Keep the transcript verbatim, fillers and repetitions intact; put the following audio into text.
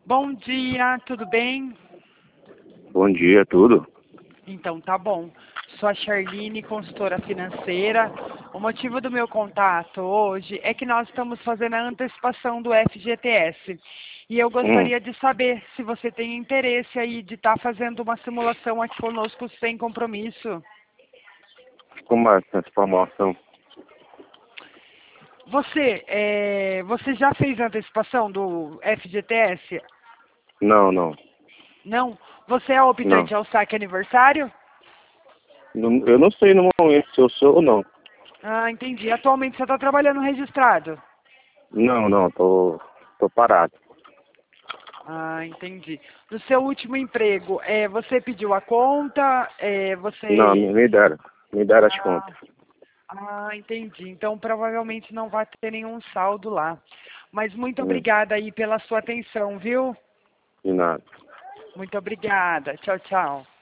Bom dia, tudo bem? Bom dia, tudo? Então, tá bom. Sou a Charline, consultora financeira. O motivo do meu contato hoje é que nós estamos fazendo a antecipação do F G T S. E eu Hum, gostaria de saber se você tem interesse aí de estar fazendo uma simulação aqui conosco sem compromisso. como é essa informação? Você, é, você já fez a antecipação do F G T S? Não, não, Não? Você é não. optante ao saque aniversário? Não- Eu não sei no momento se eu sou ou não. Ah, entendi. Atualmente você está trabalhando registrado? Não, não, tô, tô parado. Ah, entendi. No seu último emprego, é, você pediu a conta, é, Não, me, você... me deram. Me deram as Ah, contas. ah, entendi. Então, provavelmente não vai ter nenhum saldo lá. Mas muito Hum, obrigada aí pela sua atenção, viu? de nada. Muito obrigada. Tchau, tchau.